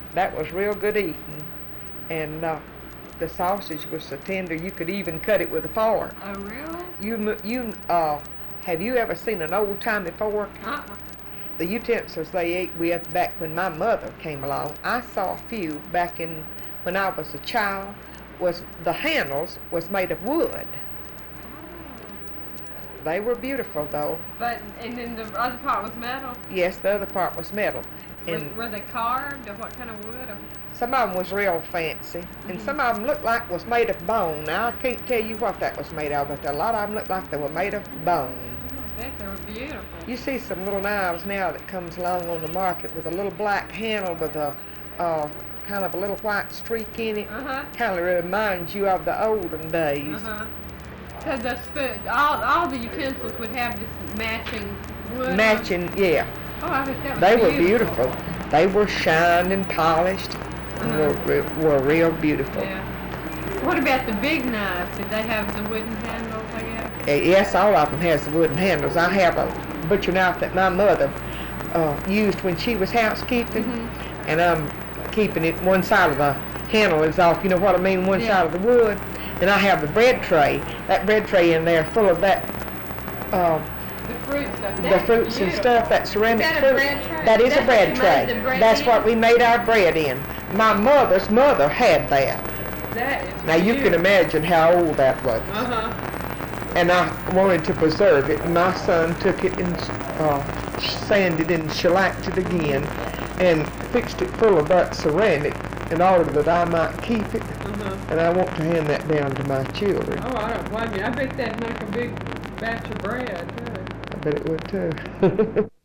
That was real good eating. And the sausage was so tender you could even cut it with a fork. Oh, really? Have you ever seen an old-timey fork? Uh-uh. The utensils they ate with back when my mother came along, I saw a few back in when I was a child. Was the handles was made of wood. They were beautiful though. And then the other part was metal? Yes, the other part was metal. And were they carved, or what kind of wood? Or? Some of them was real fancy, and some of them looked like was made of bone. Now I can't tell you what that was made of, but a lot of them looked like they were made of bone. I bet they were beautiful. You see some little knives now that comes along on the market with a little black handle with a kind of a little white streak in it. Kind of reminds you of the olden days. So all the utensils would have this matching wood. Matching, yeah. Oh, I bet that was They were beautiful. They were shined and polished, and were real beautiful. Yeah. What about the big knives? Did they have the wooden handles, I guess? Yes, all of them has the wooden handles. I have a butcher knife that my mother used when she was housekeeping, and I'm keeping it. One side of the handle is off. You know what I mean? One side of the wood. And I have the bread tray. That bread tray in there, full of that. The fruits and stuff, that ceramic fruit. That is a bread tray. That's what we made our bread in. My mother's mother had that. Now you can imagine how old that was. And I wanted to preserve it. My son took it and sanded and shellacked it again and fixed it full of that ceramic in order that I might keep it. And I want to hand that down to my children. Oh, I don't blame you. I bet that'd make a big batch of bread, too. I bet it would, too.